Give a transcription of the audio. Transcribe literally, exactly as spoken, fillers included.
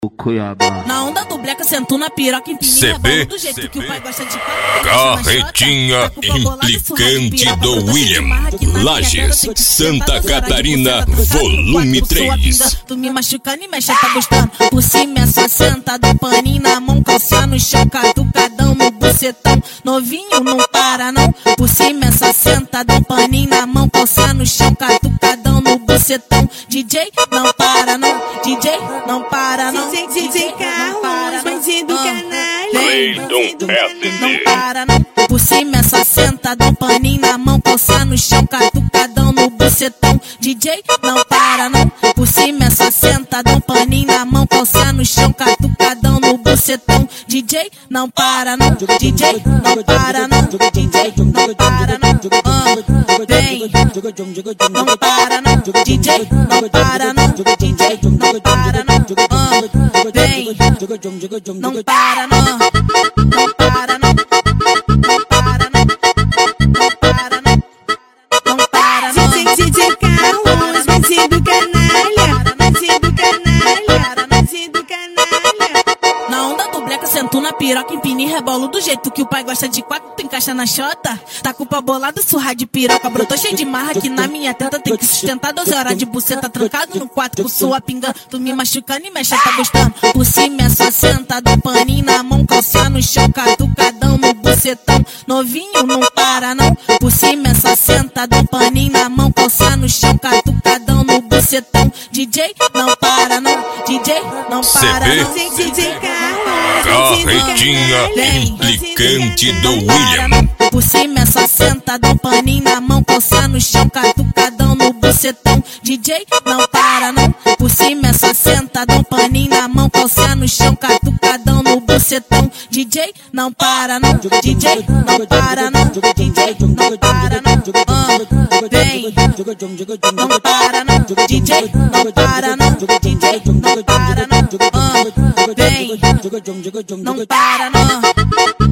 Cuiabá. Na onda do bleca, sentou na piroca, empininha, rebola do jeito que o pai gosta de Carretinha implicante do William. Lages, Santa Catarina, volume três. Tu me machucando e mexe, tá gostando. Por cima é só senta, do paninho na mão, calça no chão, catucadão no bucetão. Novinho não para não. Por cima é só senta, do paninho na mão, calça no chão, catucadão no bucetão. D J não para não, D J não para não. D J Carlos, bandido canalha. Não para não. Por cima é só senta, dá um paninho na mão, calça no chão, catucadão no bucetão. D J não para não. Por cima é só senta, dá um paninho na mão, calça no chão, catucadão no bucetão. D J não para não. D J não para não. D J não para não. Uh, vem. Não para não. D J não para não. D J não para não. Uh, vem. Não para não. Não para não. Não para não. Não para não. Não para não. D J Carlos, bandido canalha. Bandido canalha. Bandido canalha. Na onda do bleca, sentou na piroca, empina e rebolo do jeito que o pai gosta de quatro, tu encaixa na chota. Tá com o pau bolado, surra de piroca, brotou cheio de marra que na minha teta tem que sustentar doze horas de buceta trancado no quarto com sua pinga. Tu me machucando e mexe, tá gostando. Por cima é só senta, do paninho na mão, calça no chão, catucadão no bucetão. Novinho não para não. Por cima é só senta, do paninho na mão, calça no chão, catucadão no bucetão. D J não para não. D J não para não. D J Carlos, Carretinha implicante do William. Por cima é só senta, dá um paninho na mão, calça no chão, catucadão no bucetão. D J não para não. Por cima é só senta, dá um paninho na mão, calça no chão, catucadão no bucetão. D J não para não. D J não para não. D J não para não. Uh, vem. Não para não. D J não para não. D J não para não. Uh, vem. Não para não.